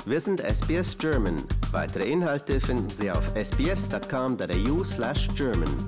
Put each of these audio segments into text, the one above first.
Wir sind SBS German. Weitere Inhalte finden Sie auf sbs.com.au/German.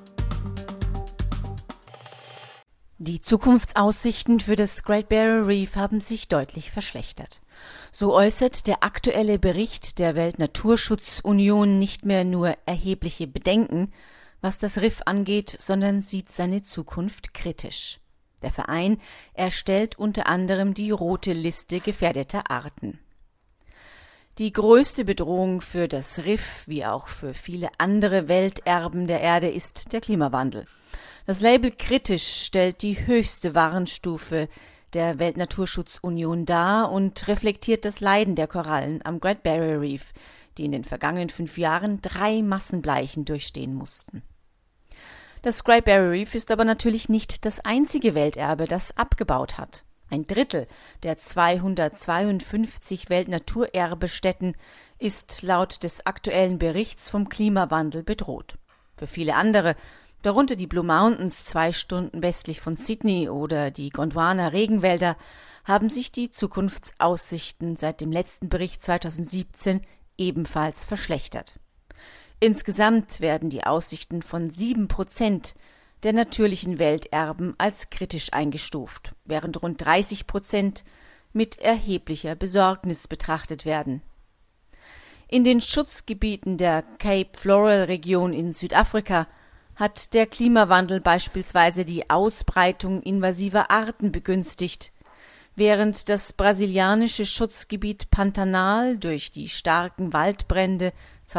Die Zukunftsaussichten für das Great Barrier Reef haben sich deutlich verschlechtert. So äußert der aktuelle Bericht der Weltnaturschutzunion nicht mehr nur erhebliche Bedenken, was das Riff angeht, sondern sieht seine Zukunft kritisch. Der Verein erstellt unter anderem die rote Liste gefährdeter Arten. Die größte Bedrohung für das Riff, wie auch für viele andere Welterben der Erde, ist der Klimawandel. Das Label kritisch stellt die höchste Warnstufe der Weltnaturschutzunion dar und reflektiert das Leiden der Korallen am Great Barrier Reef, die in den vergangenen 5 Jahren 3 Massenbleichen durchstehen mussten. Das Great Barrier Reef ist aber natürlich nicht das einzige Welterbe, das abgebaut hat. 1/3 der 252 Weltnaturerbestätten ist laut des aktuellen Berichts vom Klimawandel bedroht. Für viele andere, darunter die Blue Mountains 2 Stunden westlich von Sydney oder die Gondwana-Regenwälder, haben sich die Zukunftsaussichten seit dem letzten Bericht 2017 ebenfalls verschlechtert. Insgesamt werden die Aussichten von 7% der natürlichen Welterben als kritisch eingestuft, während rund 30% mit erheblicher Besorgnis betrachtet werden. In den Schutzgebieten der Cape Floral-Region in Südafrika hat der Klimawandel beispielsweise die Ausbreitung invasiver Arten begünstigt, während das brasilianische Schutzgebiet Pantanal durch die starken Waldbrände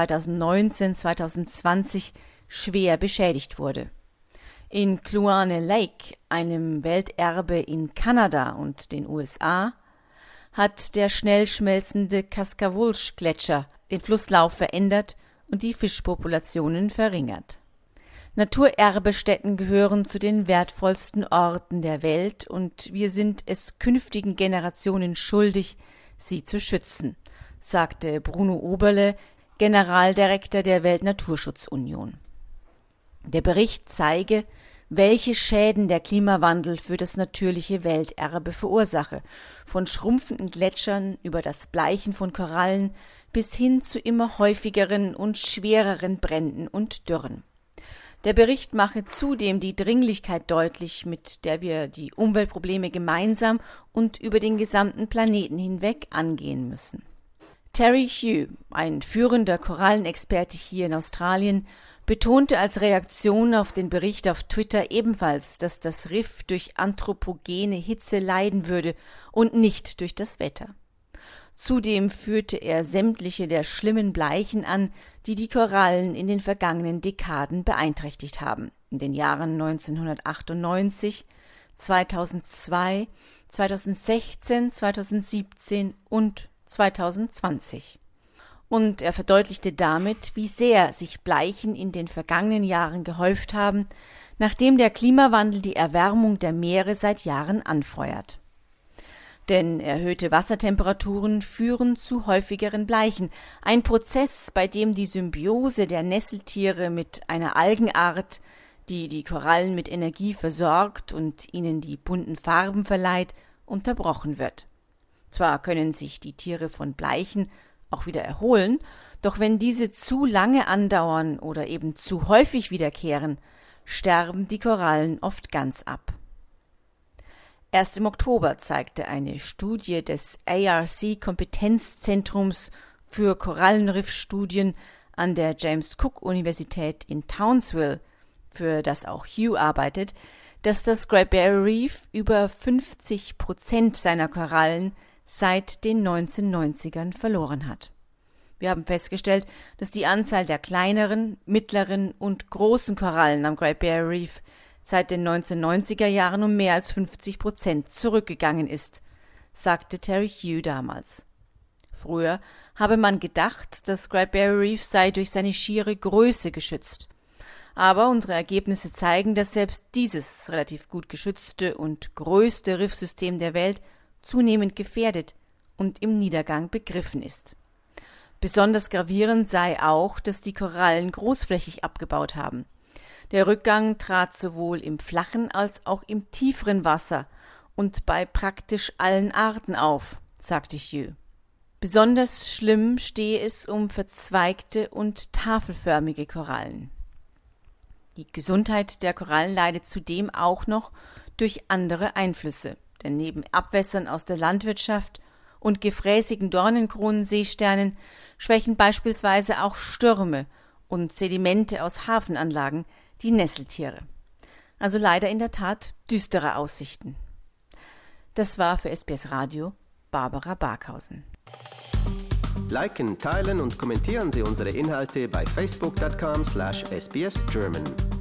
2019/2020 schwer beschädigt wurde. In Kluane Lake, einem Welterbe in Kanada und den USA, hat der schnell schmelzende Kaskawulsch-Gletscher den Flusslauf verändert und die Fischpopulationen verringert. Naturerbestätten gehören zu den wertvollsten Orten der Welt und wir sind es künftigen Generationen schuldig, sie zu schützen, sagte Bruno Oberle, Generaldirektor der Weltnaturschutzunion. Der Bericht zeige, welche Schäden der Klimawandel für das natürliche Welterbe verursache, von schrumpfenden Gletschern über das Bleichen von Korallen bis hin zu immer häufigeren und schwereren Bränden und Dürren. Der Bericht mache zudem die Dringlichkeit deutlich, mit der wir die Umweltprobleme gemeinsam und über den gesamten Planeten hinweg angehen müssen. Terry Hugh, ein führender Korallenexperte hier in Australien, betonte als Reaktion auf den Bericht auf Twitter ebenfalls, dass das Riff durch anthropogene Hitze leiden würde und nicht durch das Wetter. Zudem führte er sämtliche der schlimmen Bleichen an, die die Korallen in den vergangenen Dekaden beeinträchtigt haben. In den Jahren 1998, 2002, 2016, 2017 und 2020. Und er verdeutlichte damit, wie sehr sich Bleichen in den vergangenen Jahren gehäuft haben, nachdem der Klimawandel die Erwärmung der Meere seit Jahren anfeuert. Denn erhöhte Wassertemperaturen führen zu häufigeren Bleichen, ein Prozess, bei dem die Symbiose der Nesseltiere mit einer Algenart, die die Korallen mit Energie versorgt und ihnen die bunten Farben verleiht, unterbrochen wird. Zwar können sich die Tiere von Bleichen auch wieder erholen, doch wenn diese zu lange andauern oder eben zu häufig wiederkehren, sterben die Korallen oft ganz ab. Erst im Oktober zeigte eine Studie des ARC-Kompetenzzentrums für Korallenriffstudien an der James-Cook-Universität in Townsville, für das auch Hugh arbeitet, dass das Great Barrier Reef über 50% seiner Korallen seit den 1990ern verloren hat. Wir haben festgestellt, dass die Anzahl der kleineren, mittleren und großen Korallen am Great Barrier Reef seit den 1990er Jahren um mehr als 50% zurückgegangen ist, sagte Terry Hugh damals. Früher habe man gedacht, das Great Barrier Reef sei durch seine schiere Größe geschützt. Aber unsere Ergebnisse zeigen, dass selbst dieses relativ gut geschützte und größte Riffsystem der Welt zunehmend gefährdet und im Niedergang begriffen ist. Besonders gravierend sei auch, dass die Korallen großflächig abgebaut haben. Der Rückgang trat sowohl im flachen als auch im tieferen Wasser und bei praktisch allen Arten auf, sagte Hugh. Besonders schlimm stehe es um verzweigte und tafelförmige Korallen. Die Gesundheit der Korallen leidet zudem auch noch durch andere Einflüsse, denn neben Abwässern aus der Landwirtschaft und gefräßigen Dornenkronenseesternen schwächen beispielsweise auch Stürme und Sedimente aus Hafenanlagen die Nesseltiere. Also leider in der Tat düstere Aussichten. Das war für SBS Radio Barbara Barkhausen. Liken, teilen und kommentieren Sie unsere Inhalte bei facebook.com/sbsgerman.